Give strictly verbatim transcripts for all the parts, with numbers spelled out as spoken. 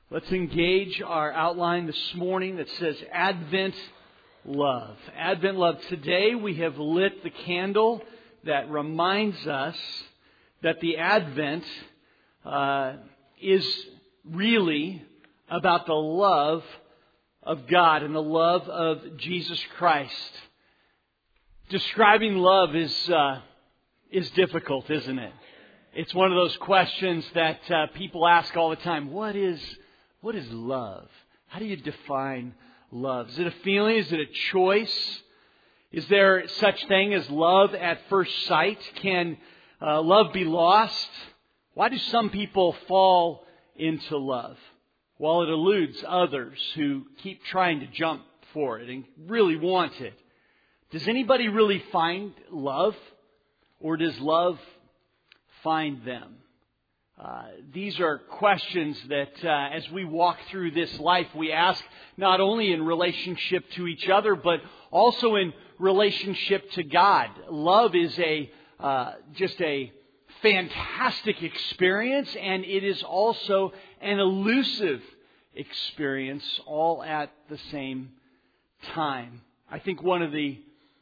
Let's engage our outline this morning that says Advent Love. Advent Love. Today we have lit the candle that reminds us that the Advent uh, is really about the love of God and the love of Jesus Christ. Describing love is uh, is difficult, isn't it? It's one of those questions that uh, people ask all the time. What is what is love? How do you define love? Is it a feeling? Is it a choice? Is there such thing as love at first sight? Can uh, love be lost? Why do some people fall into love while it eludes others who keep trying to jump for it and really want it? Does anybody really find love, or does love find them? Uh, these are questions that uh, as we walk through this life, we ask not only in relationship to each other, but also in relationship to God. Love is a uh, just a fantastic experience, and it is also an elusive experience all at the same time. I think one of the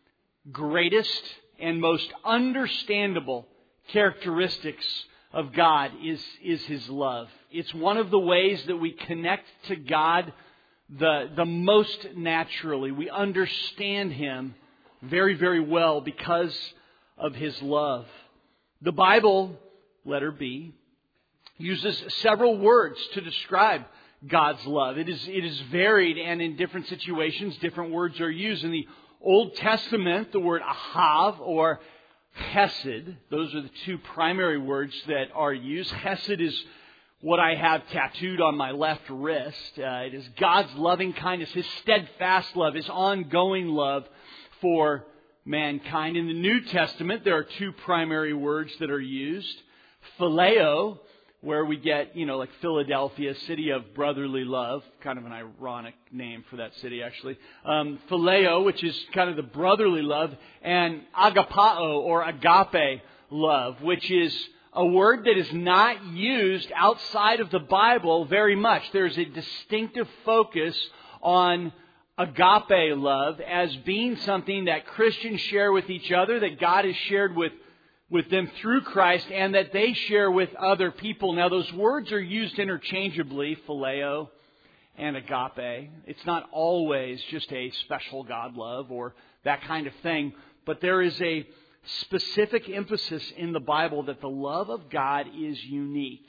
greatest and most understandable characteristics of God is, is His love. It's one of the ways that we connect to God the, the most naturally. We understand Him very, very well because of His love. The Bible, letter B, uses several words to describe God's love. It is, it is varied, and in different situations, different words are used. In the Old Testament, the word ahav or Chesed, those are the two primary words that are used. Chesed is what I have tattooed on my left wrist. Uh, it is God's loving kindness, His steadfast love, His ongoing love for mankind. In the New Testament, there are two primary words that are used. Phileo, where we get, you know, like Philadelphia, city of brotherly love. Kind of an ironic name for that city, actually. Um, Phileo, which is kind of the brotherly love. And agapao, or agape love, which is a word that is not used outside of the Bible very much. There's a distinctive focus on agape love as being something that Christians share with each other, that God has shared with with them through Christ, and that they share with other people. Now, those words are used interchangeably, phileo and agape. It's not always just a special God love or that kind of thing, but there is a specific emphasis in the Bible that the love of God is unique,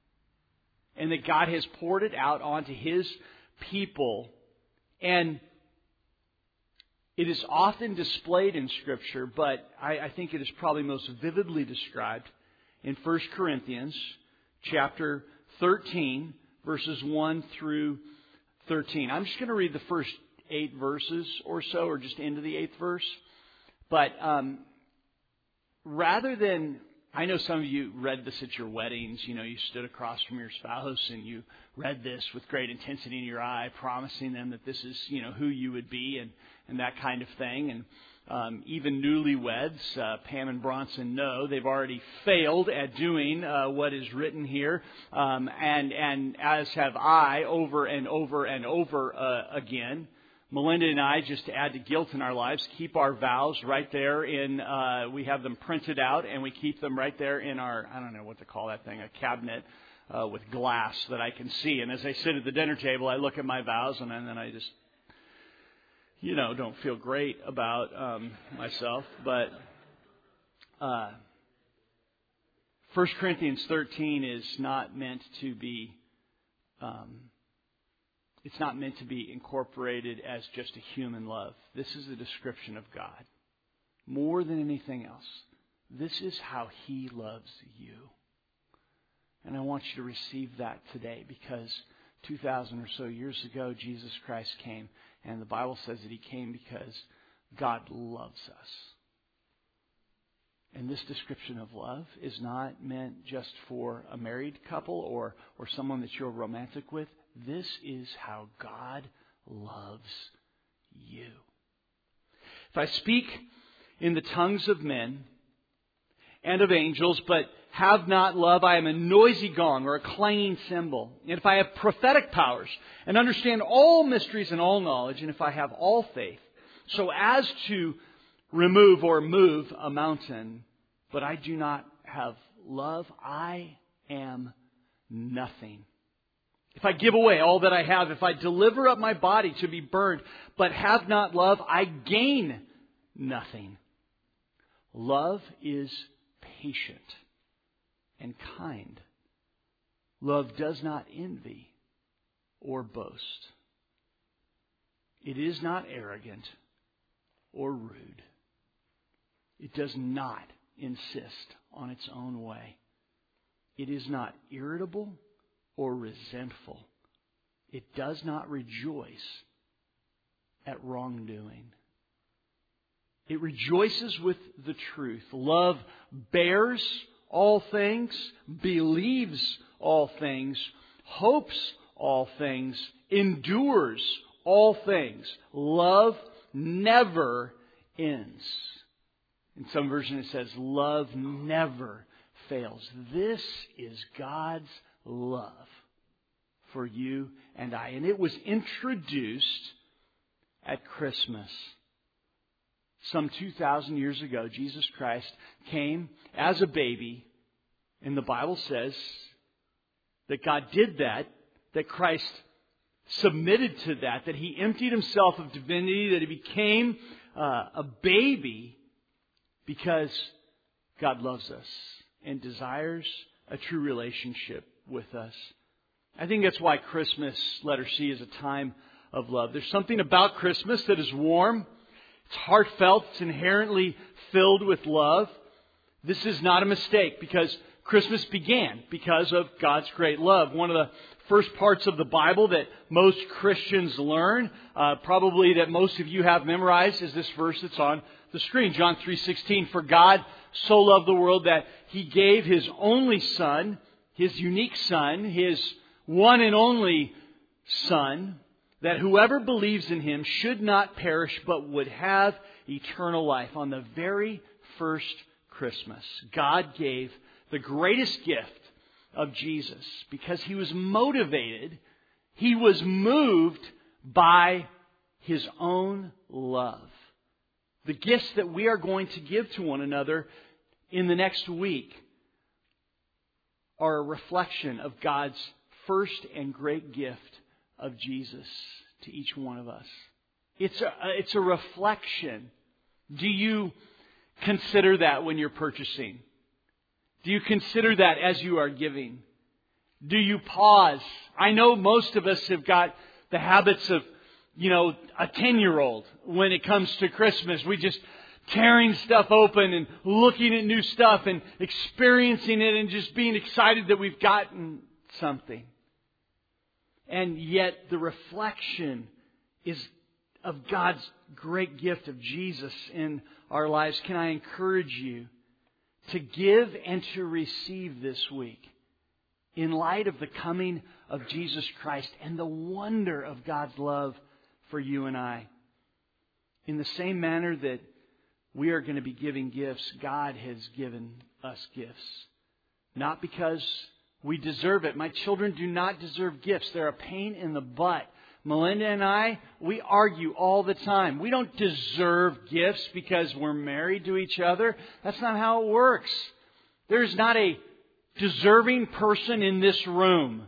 and that God has poured it out onto His people. And it is often displayed in Scripture, but I, I think it is probably most vividly described in First Corinthians chapter thirteen, verses one through thirteen. I'm just going to read the first eight verses or so, or just into the eighth verse. But um, rather than, I know some of you read this at your weddings. You know, you stood across from your spouse and you read this with great intensity in your eye, promising them that this is, you know, who you would be and, and that kind of thing. And um, even newlyweds, uh, Pam and Bronson know they've already failed at doing uh, what is written here. Um, and, and as have I over and over and over uh, again. Melinda and I, just to add to guilt in our lives, keep our vows right there in, uh, we have them printed out, and we keep them right there in our, I don't know what to call that thing, a cabinet uh, with glass that I can see. And as I sit at the dinner table, I look at my vows, and then I just, you know, don't feel great about um, myself. But uh, First Corinthians thirteen is not meant to be... Um, It's not meant to be incorporated as just a human love. This is a description of God. More than anything else, this is how He loves you. And I want you to receive that today, because two thousand or so years ago, Jesus Christ came. And the Bible says that He came because God loves us. And this description of love is not meant just for a married couple or, or someone that you're romantic with. This is how God loves you. If I speak in the tongues of men and of angels, but have not love, I am a noisy gong or a clanging cymbal. And if I have prophetic powers and understand all mysteries and all knowledge, and if I have all faith, so as to remove or move a mountain, but I do not have love, I am nothing. If I give away all that I have, if I deliver up my body to be burned, but have not love, I gain nothing. Love is patient and kind. Love does not envy or boast. It is not arrogant or rude. It does not insist on its own way. It is not irritable or resentful. It does not rejoice at wrongdoing. It rejoices with the truth. Love bears all things, believes all things, hopes all things, endures all things. Love never ends. In some version it says, love never fails. This is God's love for you and I. And it was introduced at Christmas. Some two thousand years ago, Jesus Christ came as a baby. And the Bible says that God did that, that Christ submitted to that, that He emptied Himself of divinity, that He became uh, a baby because God loves us and desires a true relationship with us. I think that's why Christmas, letter C, is a time of love. There's something about Christmas that is warm. It's heartfelt. It's inherently filled with love. This is not a mistake because Christmas began because of God's great love. One of the first parts of the Bible that most Christians learn, uh, probably that most of you have memorized, is this verse that's on the screen. John three sixteen. For God so loved the world that He gave His only Son, His unique Son, His one and only Son, that whoever believes in Him should not perish but would have eternal life. On the very first Christmas, God gave the greatest gift of Jesus because He was motivated, He was moved by His own love. The gifts that we are going to give to one another in the next week are a reflection of God's first and great gift of Jesus to each one of us. It's a, it's a reflection. Do you consider that when you're purchasing? Do you consider that as you are giving? Do you pause? I know most of us have got the habits of, you know, a ten-year-old when it comes to Christmas. We just tearing stuff open and looking at new stuff and experiencing it and just being excited that we've gotten something. And yet the reflection is of God's great gift of Jesus in our lives. Can I encourage you to give and to receive this week in light of the coming of Jesus Christ and the wonder of God's love for you and I? In the same manner that we are going to be giving gifts, God has given us gifts. Not because we deserve it. My children do not deserve gifts. They're a pain in the butt. Melinda and I, we argue all the time. We don't deserve gifts because we're married to each other. That's not how it works. There's not a deserving person in this room.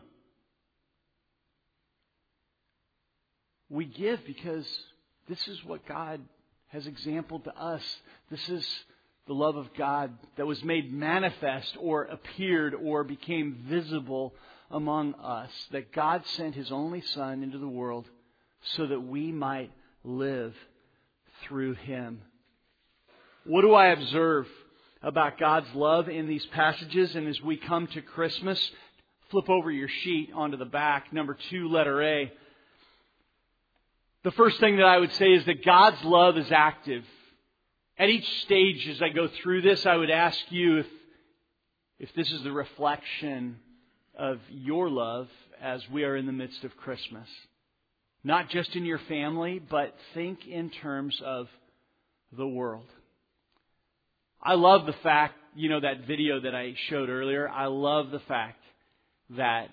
We give because this is what God has exampled to us. This is the love of God that was made manifest or appeared or became visible among us. That God sent His only Son into the world so that we might live through Him. What do I observe about God's love in these passages? And as we come to Christmas, flip over your sheet onto the back, number two, letter A. The first thing that I would say is that God's love is active. At each stage as I go through this, I would ask you if, if this is the reflection of your love as we are in the midst of Christmas. Not just in your family, but think in terms of the world. I love the fact, you know, that video that I showed earlier. I love the fact that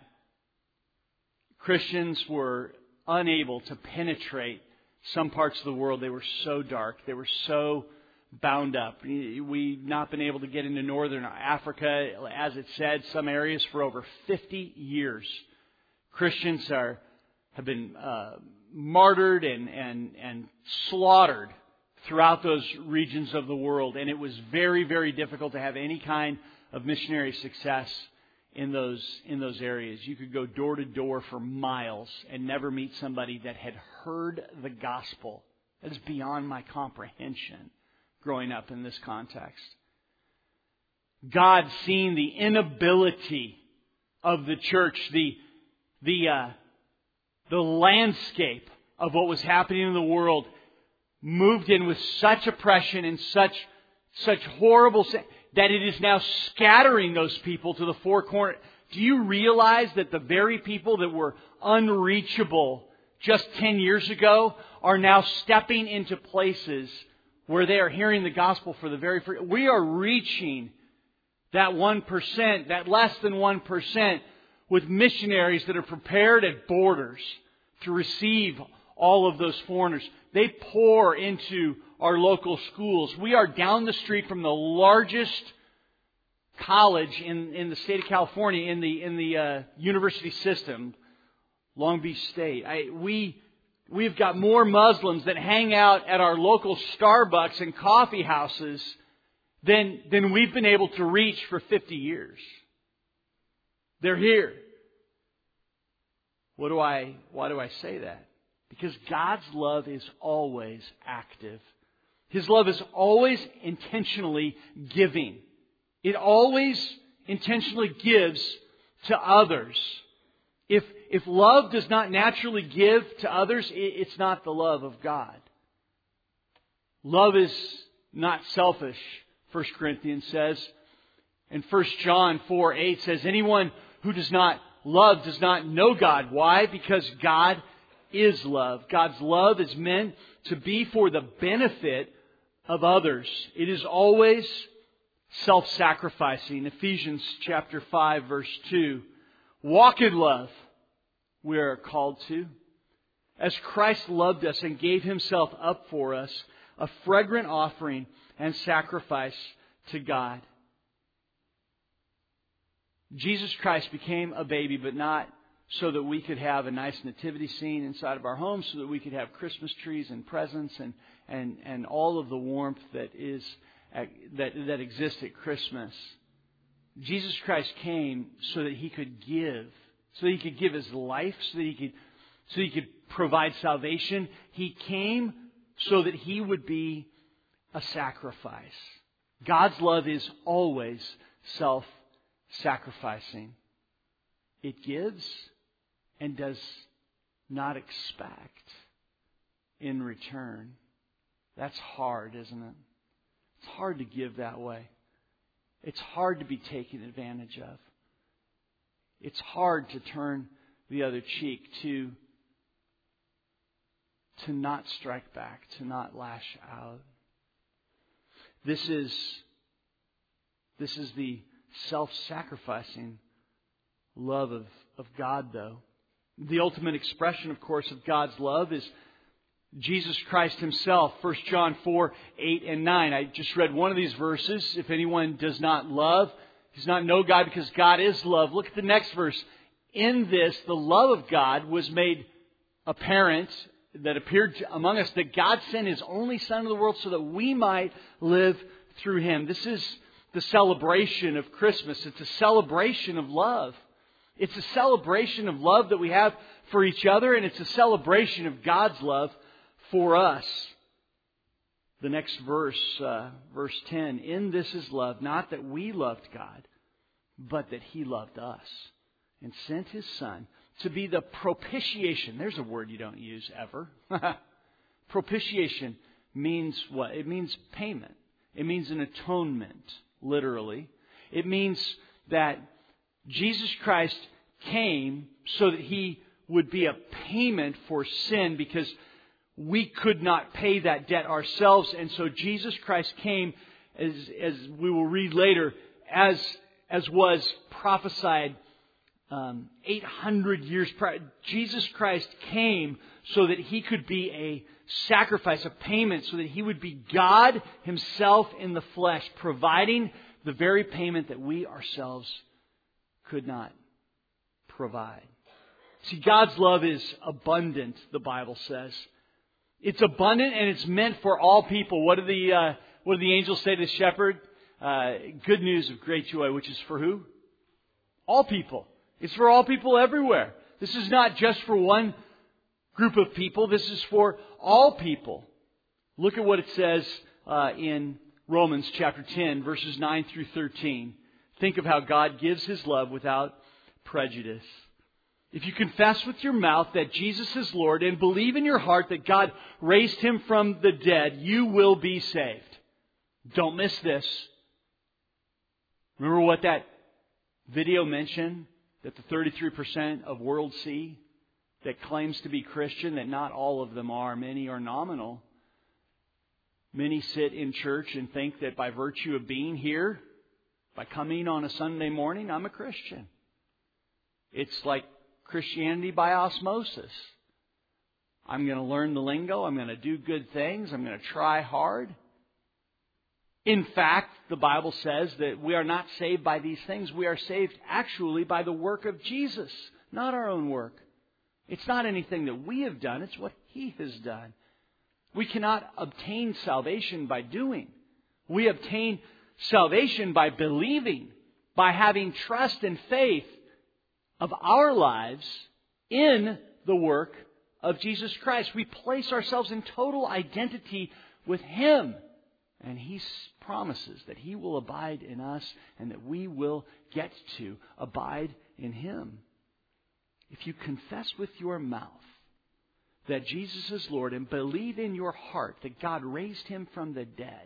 Christians were unable to penetrate some parts of the world. They were so dark. They were so bound up. We've not been able to get into northern Africa, as it said, some areas for over fifty years. Christians are have been uh, martyred and, and, and slaughtered throughout those regions of the world. And it was very, very difficult to have any kind of missionary success in those in those areas. You could go door to door for miles and never meet somebody that had heard the gospel. That is beyond my comprehension growing up in this context. God, seeing the inability of the church, the the uh, the landscape of what was happening in the world, moved in with such oppression and such such horrible sin, that it is now scattering those people to the four corners. Do you realize that the very people that were unreachable just ten years ago are now stepping into places where they are hearing the gospel for the very first? We are reaching that one percent, that less than one percent, with missionaries that are prepared at borders to receive all of those foreigners. They pour into our local schools. We are down the street from the largest college in, in the state of California, in the in the uh, university system, Long Beach State. I, we we've got more Muslims that hang out at our local Starbucks and coffee houses than than we've been able to reach for fifty years. They're here. What do I? Why do I say that? Because God's love is always active. His love is always intentionally giving. It always intentionally gives to others. If if love does not naturally give to others, it's not the love of God. Love is not selfish, First Corinthians says. And First John four eight says, anyone who does not love does not know God. Why? Because God is love. God's love is meant to be for the benefit of others. It is always self-sacrificing. Ephesians chapter five verse two. Walk in love, we are called to. As Christ loved us and gave Himself up for us, a fragrant offering and sacrifice to God. Jesus Christ became a baby, but not so that we could have a nice nativity scene inside of our homes, so that we could have Christmas trees and presents and and, and all of the warmth that is that that exists at Christmas. Jesus Christ came so that He could give, so that He could give His life, so that He could so that He could provide salvation. He came so that He would be a sacrifice. God's love is always self-sacrificing. It gives and does not expect in return. That's hard, isn't it? It's hard to give that way. It's hard to be taken advantage of. It's hard to turn the other cheek, to, to not strike back, to not lash out. This is, this is the self-sacrificing love of, of God, though. The ultimate expression, of course, of God's love is Jesus Christ Himself. First John four, eight and nine. I just read one of these verses. If anyone does not love, he does not know God, because God is love. Look at the next verse. In this, the love of God was made apparent, that appeared among us, that God sent His only Son into the world so that we might live through Him. This is the celebration of Christmas. It's a celebration of love. It's a celebration of love that we have for each other, and it's a celebration of God's love for us. The next verse, uh, verse ten, in this is love, not that we loved God, but that He loved us and sent His Son to be the propitiation. There's a word you don't use ever. Propitiation means what? It means payment. It means an atonement, literally. It means that Jesus Christ came so that He would be a payment for sin, because we could not pay that debt ourselves. And so Jesus Christ came as, as we will read later, as, as was prophesied um, eight hundred years prior, Jesus Christ came so that He could be a sacrifice, a payment, so that He would be God Himself in the flesh, providing the very payment that we ourselves could not provide. See, God's love is abundant, the Bible says. It's abundant and it's meant for all people. What do the uh, what do the angels say to the shepherd? Uh, good news of great joy, which is for who? All people. It's for all people everywhere. This is not just for one group of people. This is for all people. Look at what it says uh, in Romans chapter ten, verses nine through thirteen. Think of how God gives His love without prejudice. If you confess with your mouth that Jesus is Lord and believe in your heart that God raised Him from the dead, you will be saved. Don't miss this. Remember what that video mentioned? That the thirty-three percent of world see that claims to be Christian, that not all of them are. Many are nominal. Many sit in church and think that by virtue of being here, by coming on a Sunday morning, I'm a Christian. It's like Christianity by osmosis. I'm going to learn the lingo. I'm going to do good things. I'm going to try hard. In fact, the Bible says that we are not saved by these things. We are saved actually by the work of Jesus, not our own work. It's not anything that we have done. It's what He has done. We cannot obtain salvation by doing. We obtain salvation by believing, by having trust and faith of our lives in the work of Jesus Christ. We place ourselves in total identity with Him. And He promises that He will abide in us and that we will get to abide in Him. If you confess with your mouth that Jesus is Lord and believe in your heart that God raised Him from the dead,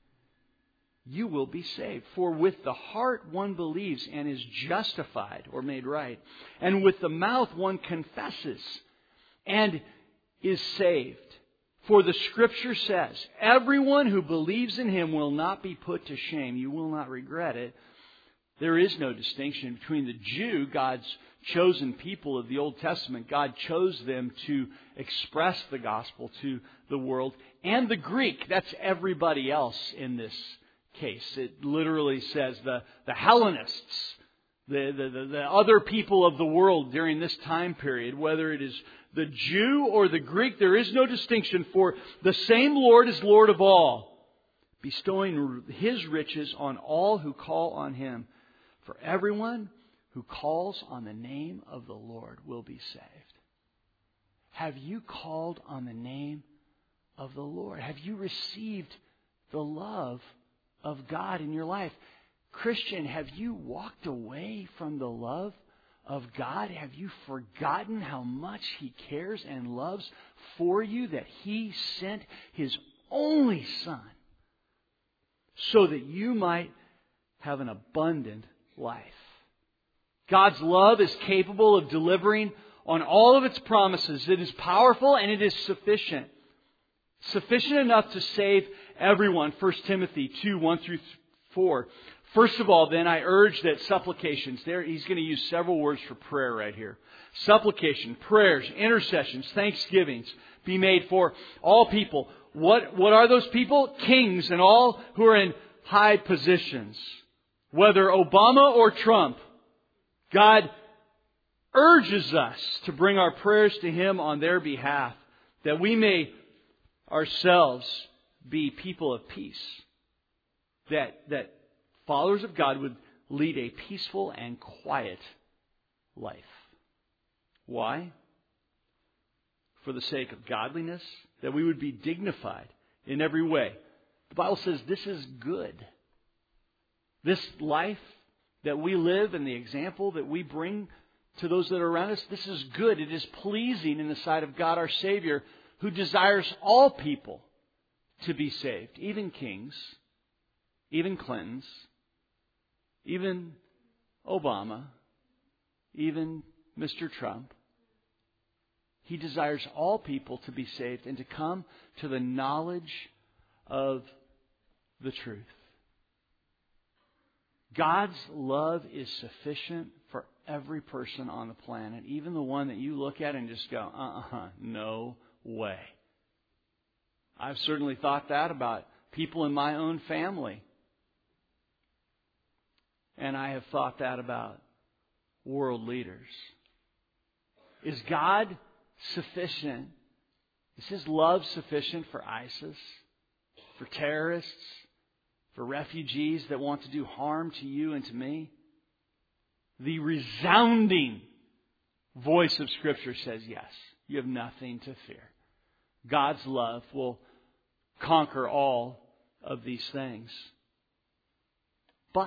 you will be saved. For with the heart one believes and is justified or made right. And with the mouth one confesses and is saved. For the Scripture says, everyone who believes in Him will not be put to shame. You will not regret it. There is no distinction between the Jew, God's chosen people of the Old Testament. God chose them to express the gospel to the world. And the Greek, that's everybody else in this case. It literally says the, the Hellenists, the, the, the, the other people of the world during this time period, whether it is the Jew or the Greek, there is no distinction, for the same Lord is Lord of all, bestowing His riches on all who call on Him. For everyone who calls on the name of the Lord will be saved. Have you called on the name of the Lord? Have you received the love of God in your life? Christian, have you walked away from the love of God? Have you forgotten how much He cares and loves for you, that He sent His only Son so that you might have an abundant life? God's love is capable of delivering on all of its promises. It is powerful and it is sufficient. Sufficient enough to save everyone. First Timothy two, one through four. First of all, then, I urge that supplications, there he's going to use several words for prayer right here. Supplication, prayers, intercessions, thanksgivings be made for all people. What, what are those people? Kings and all who are in high positions. Whether Obama or Trump, God urges us to bring our prayers to Him on their behalf, that we may ourselves be people of peace. That, that followers of God would lead a peaceful and quiet life. Why? For the sake of godliness, that we would be dignified in every way. The Bible says this is good. This life that we live and the example that we bring to those that are around us, this is good. It is pleasing in the sight of God our Savior, who desires all people to be saved, even kings, even Clintons, even Obama, even Mister Trump. He desires all people to be saved and to come to the knowledge of the truth. God's love is sufficient for every person on the planet, even the one that you look at and just go, uh-uh, no way. I've certainly thought that about people in my own family. And I have thought that about world leaders. Is God sufficient? Is His love sufficient for ISIS, for terrorists, for refugees that want to do harm to you and to me? The resounding voice of Scripture says yes. You have nothing to fear. God's love will conquer all of these things. But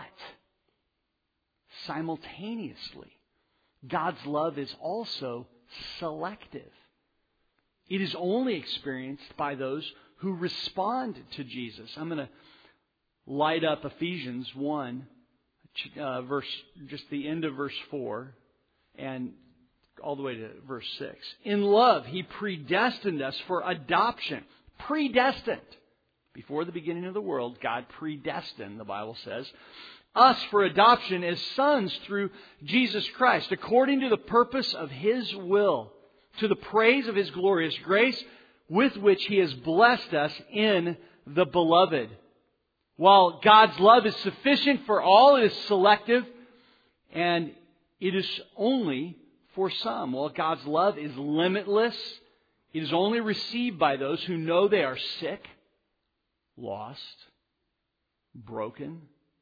simultaneously, God's love is also selective. It is only experienced by those who respond to Jesus. I'm going to light up Ephesians one, uh, verse, just the end of verse four, and all the way to verse six. In love, He predestined us for adoption. Predestined. Before the beginning of the world, God predestined, the Bible says, us for adoption as sons through Jesus Christ, according to the purpose of His will, to the praise of His glorious grace, with which He has blessed us in the Beloved. While God's love is sufficient for all, it is selective, and it is only for some. While God's love is limitless, it is only received by those who know they are sick, lost, broken,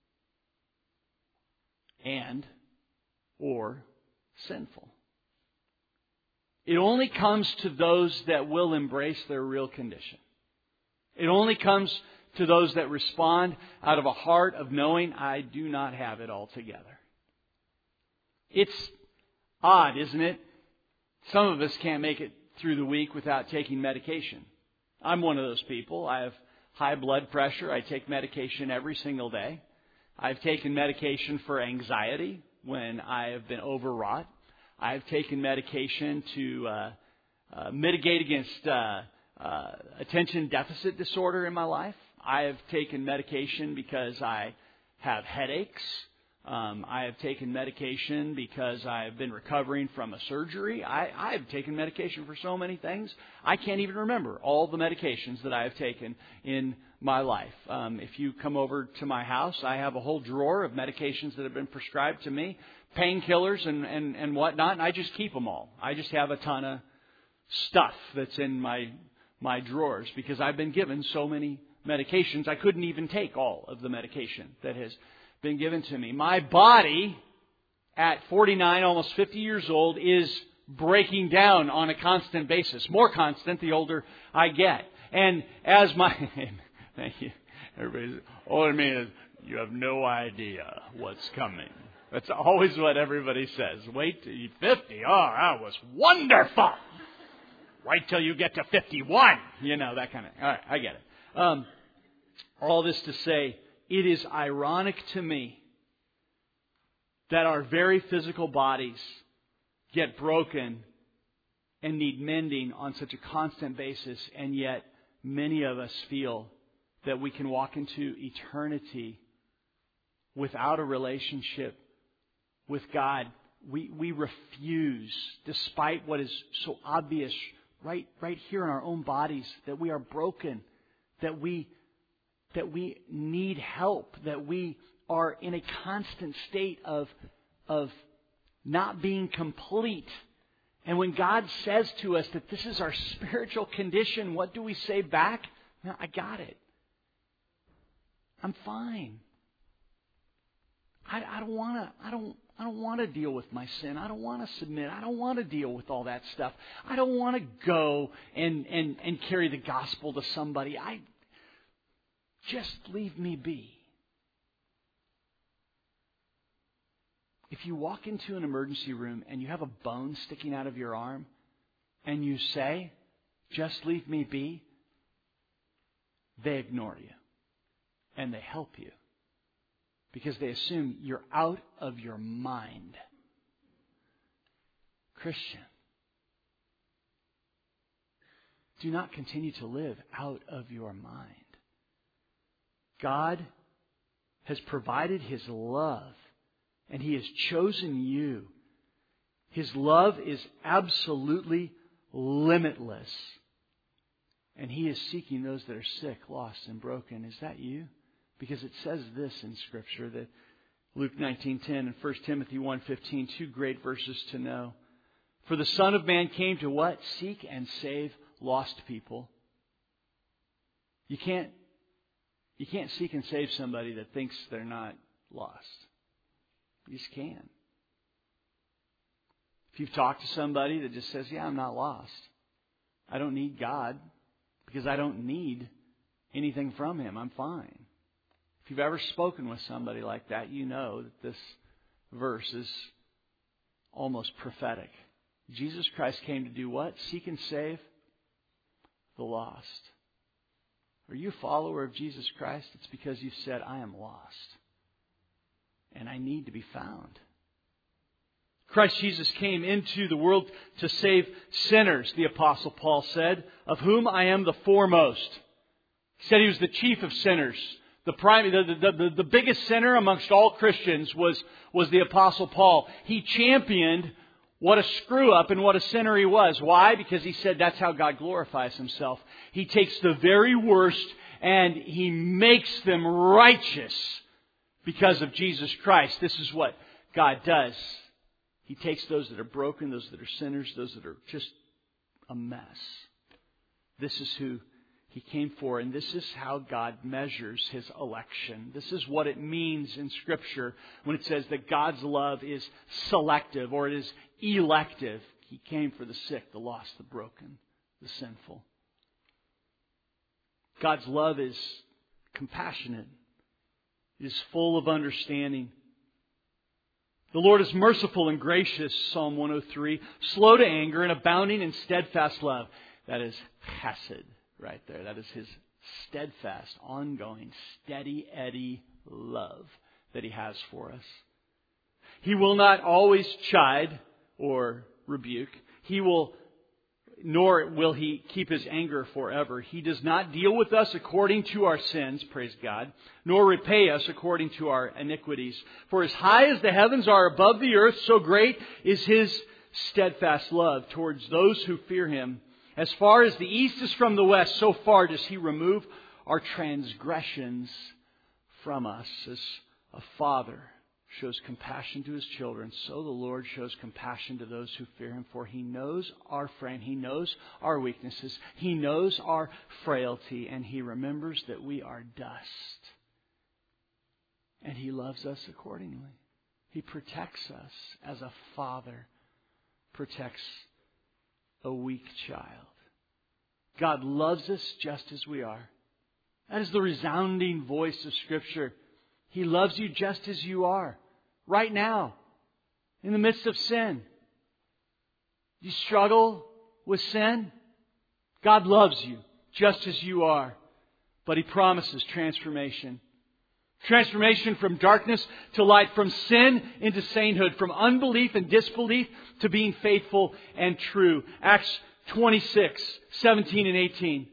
and or sinful. It only comes to those that will embrace their real condition. It only comes to those that respond out of a heart of knowing, I do not have it all together. It's odd, isn't it? Some of us can't make it through the week without taking medication. I'm one of those people. I have high blood pressure. I take medication every single day. I've taken medication for anxiety when I have been overwrought. I've taken medication to uh, uh, mitigate against uh, uh, attention deficit disorder in my life. I have taken medication because I have headaches. Um, I have taken medication because I have been recovering from a surgery. I, I have taken medication for so many things. I can't even remember all the medications that I have taken in my life. Um, if you come over to my house, I have a whole drawer of medications that have been prescribed to me, painkillers and, and, and whatnot, and I just keep them all. I just have a ton of stuff that's in my my drawers because I've been given so many medications. I couldn't even take all of the medication that has been given to me. My body at forty-nine, almost fifty years old, is breaking down on a constant basis. More constant the older I get. And as my... Thank you. Everybody's older than me is, you have no idea what's coming. That's always what everybody says. Wait till you're fifty. Oh, that was wonderful. Wait till you get to fifty-one. You know, that kind of... All right, I get it. Um, all this to say, it is ironic to me that our very physical bodies get broken and need mending on such a constant basis, and yet many of us feel that we can walk into eternity without a relationship with God. We we refuse, despite what is so obvious right right here in our own bodies, that we are broken, that we that we need help, that we are in a constant state of of not being complete. And when God says to us that this is our spiritual condition, what do we say back? No, I got it. I'm fine. I, I don't want to. I don't. I don't want to deal with my sin. I don't want to submit. I don't want to deal with all that stuff. I don't want to go and and and carry the gospel to somebody. I just leave me be. If you walk into an emergency room and you have a bone sticking out of your arm, and you say, "Just leave me be," they ignore you. And they help you because they assume you're out of your mind. Christian, do not continue to live out of your mind. God has provided His love, and He has chosen you. His love is absolutely limitless. And He is seeking those that are sick, lost, and broken. Is that you? Because it says this in Scripture, that Luke nineteen ten and First Timothy one fifteen, two great verses to know. For the Son of Man came to what? Seek and save lost people. You can't, you can't seek and save somebody that thinks they're not lost. You just can't. If you've talked to somebody that just says, yeah, I'm not lost. I don't need God because I don't need anything from Him. I'm fine. If you've ever spoken with somebody like that, you know that this verse is almost prophetic. Jesus Christ came to do what? Seek and save the lost. Are you a follower of Jesus Christ? It's because you've said, I am lost. And I need to be found. Christ Jesus came into the world to save sinners, the Apostle Paul said, of whom I am the foremost. He said He was the chief of sinners. The, prime, the, the, the, the biggest sinner amongst all Christians was, was the Apostle Paul. He championed what a screw-up and what a sinner he was. Why? Because he said that's how God glorifies Himself. He takes the very worst and He makes them righteous because of Jesus Christ. This is what God does. He takes those that are broken, those that are sinners, those that are just a mess. This is who He came for, and this is how God measures His election. This is what it means in Scripture when it says that God's love is selective or it is elective. He came for the sick, the lost, the broken, the sinful. God's love is compassionate. It is full of understanding. The Lord is merciful and gracious, Psalm one oh three, slow to anger and abounding in steadfast love. That is chesed right there. That is His steadfast, ongoing, steady Eddie love that He has for us. He will not always chide or rebuke. He will, nor will He keep His anger forever. He does not deal with us according to our sins, praise God, nor repay us according to our iniquities. For as high as the heavens are above the earth, so great is His steadfast love towards those who fear Him. As far as the east is from the west, so far does He remove our transgressions from us. As a father shows compassion to his children, so the Lord shows compassion to those who fear Him. For He knows our frame. He knows our weaknesses. He knows our frailty. And He remembers that we are dust. And He loves us accordingly. He protects us as a father protects a weak child. God loves us just as we are. That is the resounding voice of Scripture. He loves you just as you are. Right now. In the midst of sin. You struggle with sin? God loves you just as you are. But He promises transformation. Transformation from darkness to light, from sin into sainthood, from unbelief and disbelief to being faithful and true. Acts twenty-six, seventeen and eighteen.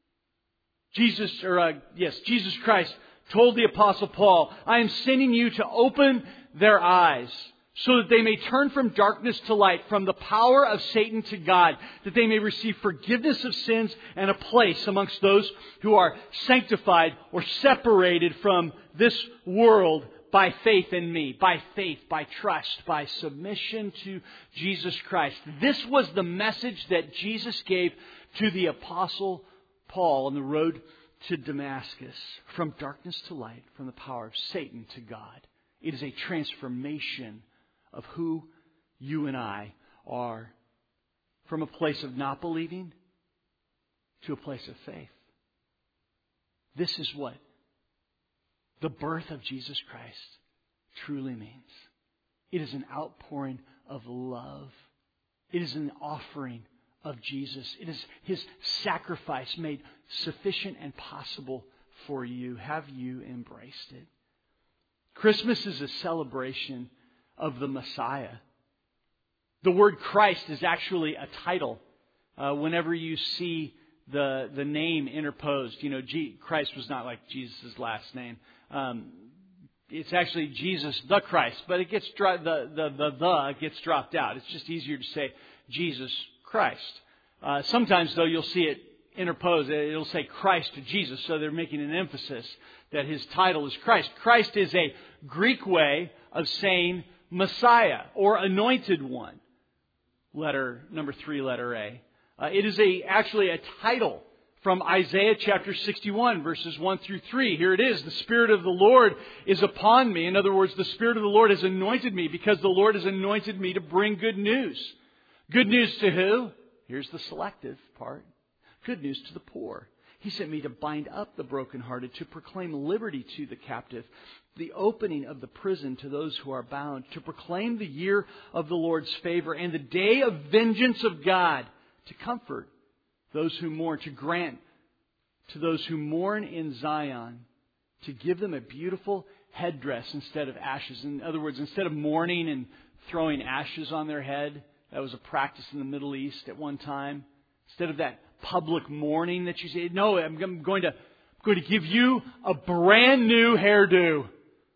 Jesus, or uh, yes, Jesus Christ told the Apostle Paul, I am sending you to open their eyes so that they may turn from darkness to light, from the power of Satan to God, that they may receive forgiveness of sins and a place amongst those who are sanctified or separated from this world by faith in me, by faith, by trust, by submission to Jesus Christ. This was the message that Jesus gave to the Apostle Paul on the road to Damascus, from darkness to light, from the power of Satan to God. It is a transformation of who you and I are, from a place of not believing to a place of faith. This is what the birth of Jesus Christ truly means. It is an outpouring of love. It is an offering of Jesus. It is His sacrifice made sufficient and possible for you. Have you embraced it? Christmas is a celebration of the Messiah. The word Christ is actually a title. Uh, whenever you see the the name interposed, you know, G- Christ was not like Jesus' last name. Um, it's actually Jesus the Christ, but it gets dro- the, the the the gets dropped out. It's just easier to say Jesus Christ. Uh, sometimes, though, you'll see it interposed. It'll say Christ to Jesus, so they're making an emphasis that his title is Christ. Christ is a Greek way of saying Messiah or Anointed One. Letter number three, letter A. Uh, it is a actually a title from Isaiah chapter sixty-one, verses one through three. Here it is. The Spirit of the Lord is upon me. In other words, the Spirit of the Lord has anointed me because the Lord has anointed me to bring good news. Good news to who? Here's the selective part. Good news to the poor. He sent me to bind up the brokenhearted, to proclaim liberty to the captive, the opening of the prison to those who are bound, to proclaim the year of the Lord's favor and the day of vengeance of God, to comfort those who mourn, to grant to those who mourn in Zion, to give them a beautiful headdress instead of ashes. In other words, instead of mourning and throwing ashes on their head, that was a practice in the Middle East at one time. Instead of that public mourning that you say, no, I'm going to, I'm going to give you a brand new hairdo.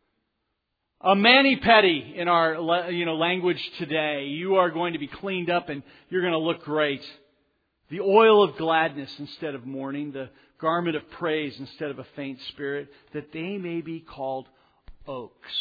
A mani-pedi in our you know language today. You are going to be cleaned up and you're going to look great. The oil of gladness instead of mourning. The garment of praise instead of a faint spirit. That they may be called oaks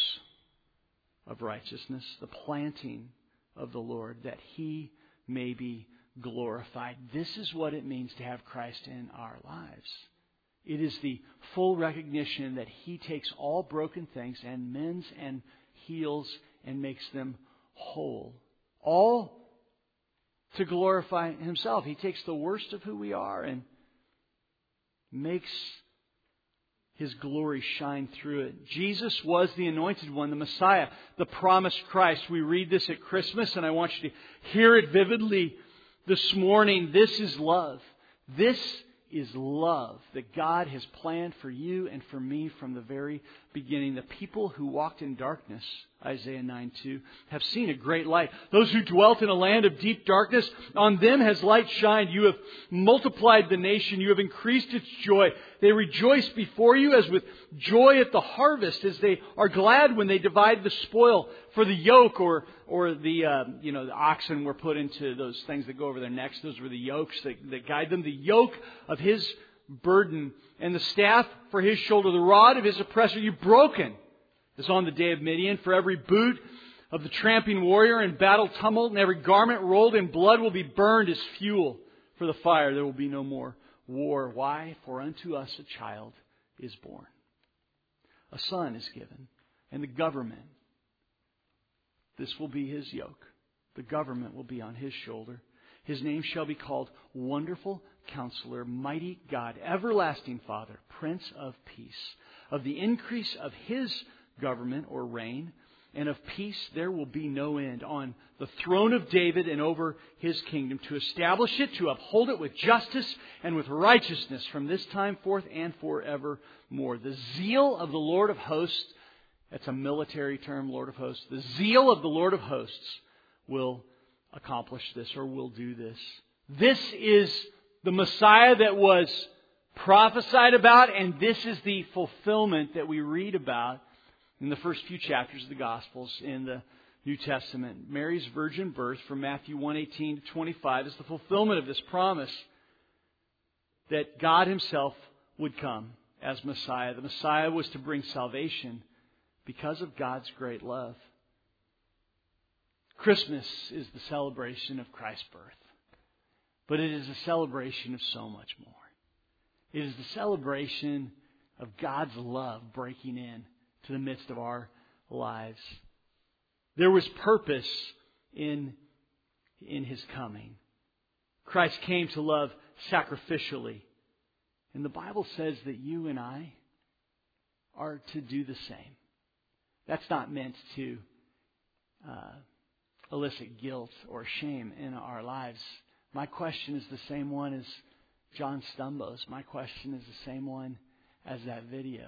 of righteousness. The planting of the Lord. That He may be glorified. This is what it means to have Christ in our lives. It is the full recognition that He takes all broken things and mends and heals and makes them whole. All to glorify Himself. He takes the worst of who we are and makes His glory shine through it. Jesus was the Anointed One, the Messiah, the promised Christ. We read this at Christmas, and I want you to hear it vividly this morning. This is love. This is love that God has planned for you and for me from the very beginning. The people who walked in darkness, Isaiah nine two, have seen a great light. Those who dwelt in a land of deep darkness, on them has light shined. You have multiplied the nation. You have increased its joy. They rejoice before you as with joy at the harvest, as they are glad when they divide the spoil. For the yoke or or the uh, you know the oxen were put into those things that go over their necks. Those were the yokes that, that guide them. The yoke of His burden and the staff for His shoulder, the rod of His oppressor, you've broken, as on the day of Midian. For every boot of the tramping warrior in battle tumult and every garment rolled in blood will be burned as fuel for the fire. There will be no more war. Why? For unto us a child is born. A son is given, and the government, this will be His yoke. The government will be on His shoulder. His name shall be called Wonderful Counselor, Mighty God, Everlasting Father, Prince of Peace. Of the increase of His government or reign and of peace there will be no end, on the throne of David and over His kingdom, to establish it, to uphold it with justice and with righteousness from this time forth and forevermore. The zeal of the Lord of hosts, that's a military term, Lord of hosts. The zeal of the Lord of hosts will accomplish this, or will do this. This is the Messiah that was prophesied about, and this is the fulfillment that we read about in the first few chapters of the Gospels in the New Testament. Mary's virgin birth from Matthew one eighteen to twenty-five is the fulfillment of this promise that God Himself would come as Messiah. The Messiah was to bring salvation because of God's great love. Christmas is the celebration of Christ's birth. But it is a celebration of so much more. It is the celebration of God's love breaking in to the midst of our lives. There was purpose in, in His coming. Christ came to love sacrificially. And the Bible says that you and I are to do the same. That's not meant to uh, elicit guilt or shame in our lives. My question is the same one as John Stumbo's. My question is the same one as that video.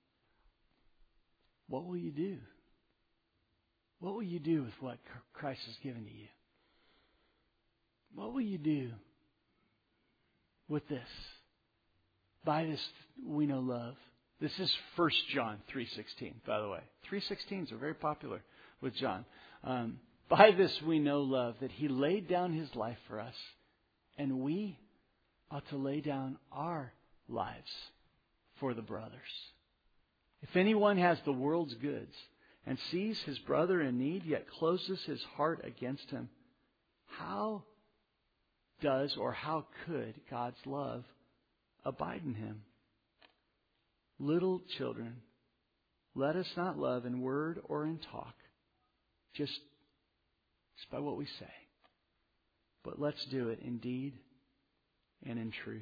What will you do? What will you do with what Christ has given to you? What will you do with this? By this we know love, This is First John three sixteen, by the way. three sixteens are very popular with John. Um, By this we know love, that He laid down His life for us, and we ought to lay down our lives for the brothers. If anyone has the world's goods and sees his brother in need, yet closes his heart against him, how does or how could God's love abide in him? Little children, let us not love in word or in talk, just, just by what we say, but let's do it in deed and in truth.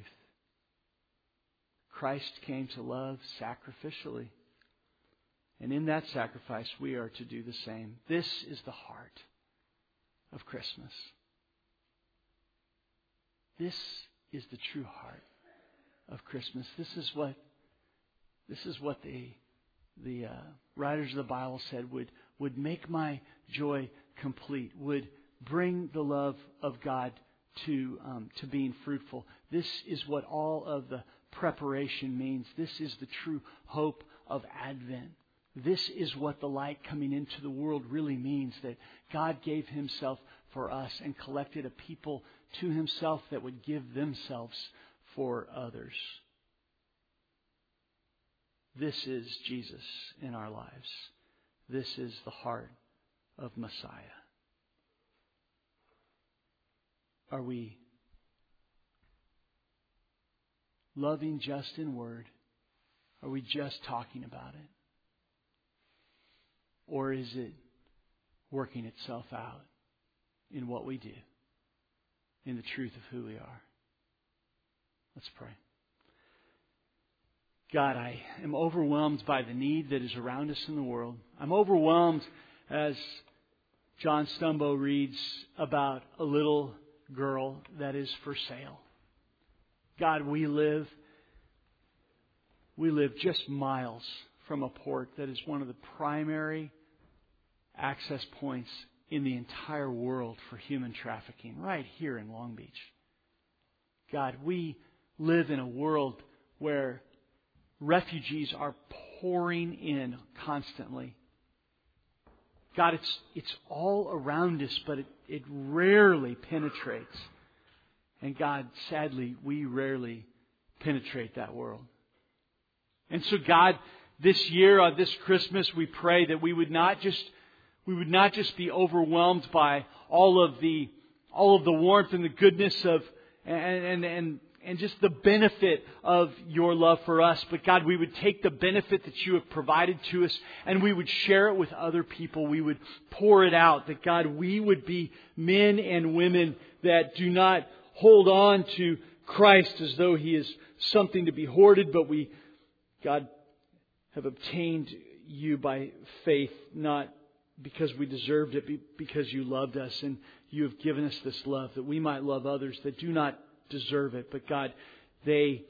Christ came to love sacrificially. And in that sacrifice, we are to do the same. This is the heart of Christmas. This is the true heart of Christmas. This is what this is what the the uh, writers of the Bible said would would make my joy complete. Would bring the love of God to um, to being fruitful. This is what all of the preparation means. This is the true hope of Advent. This is what the light coming into the world really means, that God gave Himself for us and collected a people to Himself that would give themselves for others. This is Jesus in our lives. This is the heart of Messiah. Are we loving just in word? Are we just talking about it? Or is it working itself out in what we do, in the truth of who we are? Let's pray. God, I am overwhelmed by the need that is around us in the world. I'm overwhelmed as John Stumbo reads about a little girl that is for sale. God, we live, we live just miles from a port that is one of the primary access points in the entire world for human trafficking, right here in Long Beach. God, we live in a world where refugees are pouring in constantly. God, it's it's all around us, but it, it rarely penetrates. And God, sadly, we rarely penetrate that world. And so, God, this year, on this Christmas, we pray that we would not just we would not just be overwhelmed by all of the all of the warmth and the goodness of and and and, and just the benefit of your love for us, but God, we would take the benefit that you have provided to us and we would share it with other people. We would pour it out. That God, we would be men and women that do not hold on to Christ as though He is something to be hoarded, but we, God, have obtained you by faith, not because we deserved it, because you loved us and you have given us this love that we might love others that do not deserve it. But God, they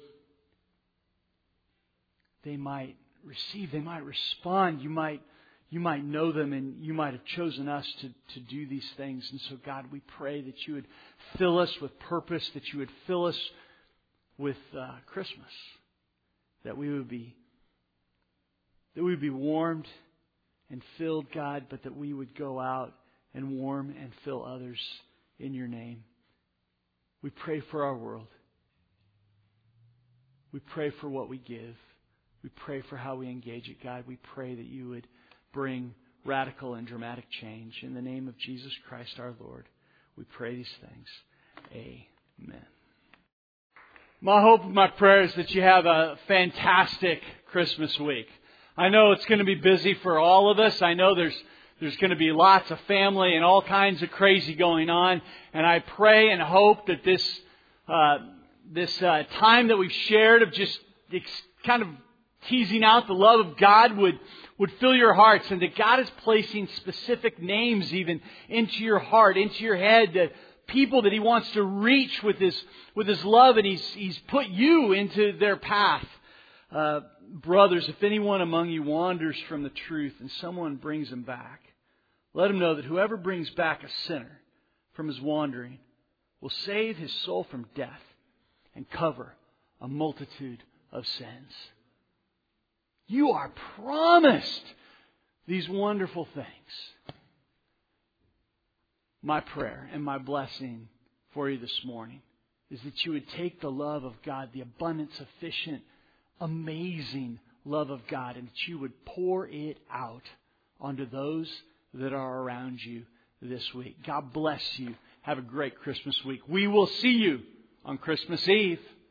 they might receive, they might respond, you might you might know them, and you might have chosen us to, to do these things. And so, God, we pray that you would fill us with purpose, that you would fill us with uh, Christmas, that we would be That we would be warmed and filled, God, but that we would go out and warm and fill others in your name. We pray for our world. We pray for what we give. We pray for how we engage it, God. We pray that you would bring radical and dramatic change. In the name of Jesus Christ our Lord, we pray these things. Amen. My hope and my prayer is that you have a fantastic Christmas week. I know it's going to be busy for all of us. I know there's there's going to be lots of family and all kinds of crazy going on. And I pray and hope that this uh, this uh, time that we've shared of just ex- kind of teasing out the love of God would would fill your hearts, and that God is placing specific names even into your heart, into your head, that people that He wants to reach with His with His love, and He's He's put you into their path. Uh, brothers, if anyone among you wanders from the truth and someone brings him back, let him know that whoever brings back a sinner from his wandering will save his soul from death and cover a multitude of sins. You are promised these wonderful things. My prayer and my blessing for you this morning is that you would take the love of God, the abundant, sufficient, amazing love of God, and that you would pour it out onto those that are around you this week. God bless you. Have a great Christmas week. We will see you on Christmas Eve.